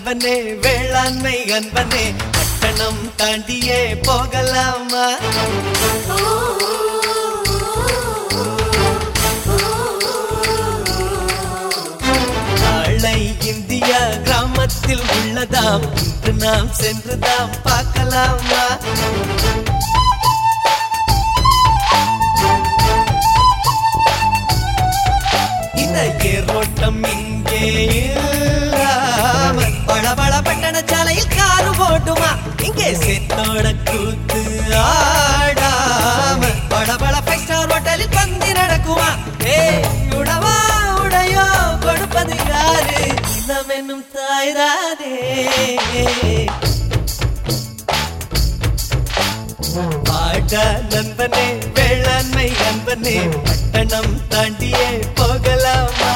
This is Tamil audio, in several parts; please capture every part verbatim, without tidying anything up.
நண்பனே வேளாண்மை அன்பனே பட்டணம் தாண்டியே போகலாமா? நாளை இந்தியா கிராமத்தில் உள்ளதாம், இன்று நாம் சென்றுதாம் பார்க்கலாமா? இந்த ஏரோட்டம் இங்கே இல்லாமல் பளபள பட்டண சாலையில் காரு ஓட்டுமா? இங்கே சேத்தோட கூத்து ஆடாம பளபள ஃபைவ் ஸ்டார் ஹோட்டலில் பந்தி நடக்குமா? ஏ உணவா உடையோ கொடுப்பது யாரு? இனம் என்னும் தாய்தானே. பாட நண்பனே வேளாண்மை அன்பனே பட்டணம் தாண்டியே போகலாமா?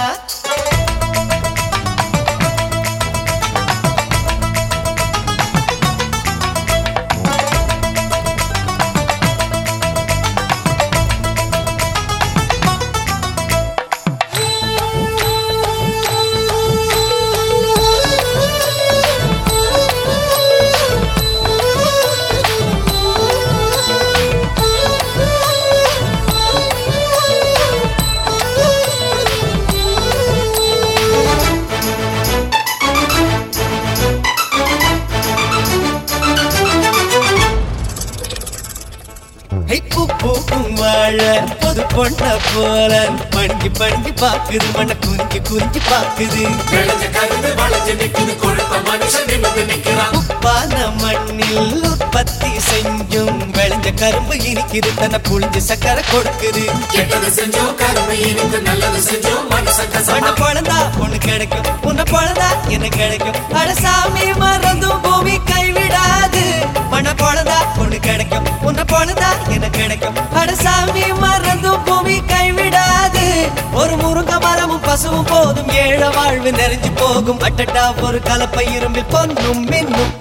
வாழ பொது பொண்ண போல பணிஞ்சு பணிஞ்சு பாக்குது, மண்ண குறிஞ்சு குறிஞ்சு பாக்குது. உப்பான மண்ணில் உற்பத்தி செஞ்சும் விளைஞ்ச கரும்பு இனிக்குது, தன்னை புளிஞ்சு சக்கரை கொடுக்குது. மண்ண பொழந்தா பொண்ணு கிடைக்கும், உன்னை பொழந்தா என்ன கிடைக்கும்? அடசாமி மறந்தும் பூமி கைவிடாது. மண்ண பொழந்தா பொண்ணு கிடைக்கும், உன்னை பொழந்தா என்ன கிடைக்கும்? அடசாமி மறந்தும் பூமி கைவிடாது. ஒரு முருங்க மரமும் பசுவும் போதும், ஏழ வாழ்வு நெறிஞ்சு போகும். அட்டட்டா ஒரு கலப்பை இரும்பில் பொன்னும் மின்னும்.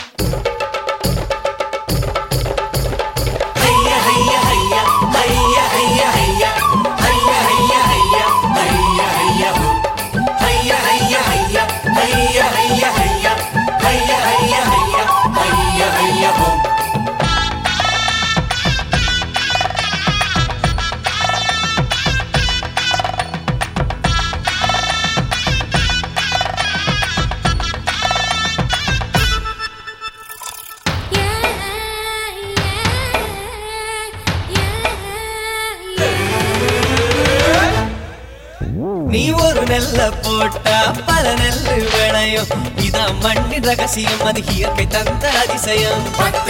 நீ ஒரு நெல்ல போட்டா பல நெல்லு விளையும், இதான் மண்ணின் ரகசியம், அது இயற்கை தந்த அதிசயம்.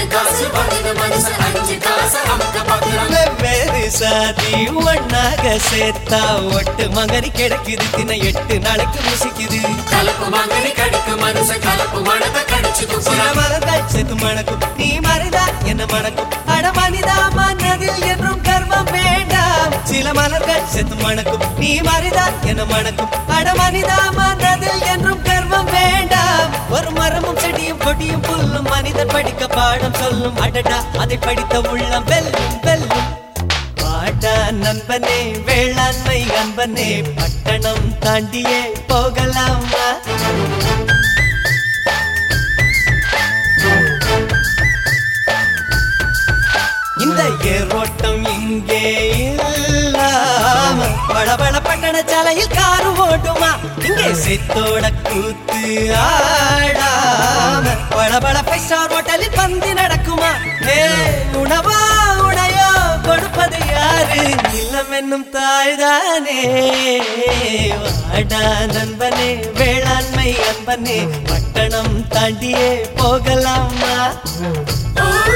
வெவ்வேறு சாதி ஒன்னாக சேர்த்தா ஒட்டு மங்கனி கிடைக்குது, தின எட்டு நாளைக்கு ருசிக்குது. சில மலர்கள் செத்து மணக்கும், நீ மறைதா என்ன மணக்கும்? அட மனிதா மனதில் என்றும் கர்மம் வேண்டாம். சில மலர்கள் செத்து மணக்கும், நீ மறைதா என்ன மணக்கும்? அட மனிதா மனதில் என்றும் கர்மம் வேண்டாம். ஒரு மரமும் செடியும் கொடியும் புல்லும் மனிதன் படிக்க பாடம் சொல்லும். அடடா அதை படித்த உள்ளம் வெல்லும் வெல்லும். பாடா நண்பனே வேளாண்மை அன்பனே பட்டணம் தாண்டியே போகலாமா? இந்த ஏரோட்டம் இங்கே இல்லாம பளபள பட்டண சாலையில் காரு ஓட்டுமா? இங்கே சேத்தோட கூத்து ஆடாம பளபள ஃபைவ் ஸ்டார் ஹோட்டலில் பந்தி நடக்குமா? ஏ உணவா உடையோ கொடுப்பது யாரு? இல்லம் என்னும் தாய்தானே. வாடா நண்பனே வேளாண்மை அன்பனே பட்டணம் தாண்டியே போகலாமா?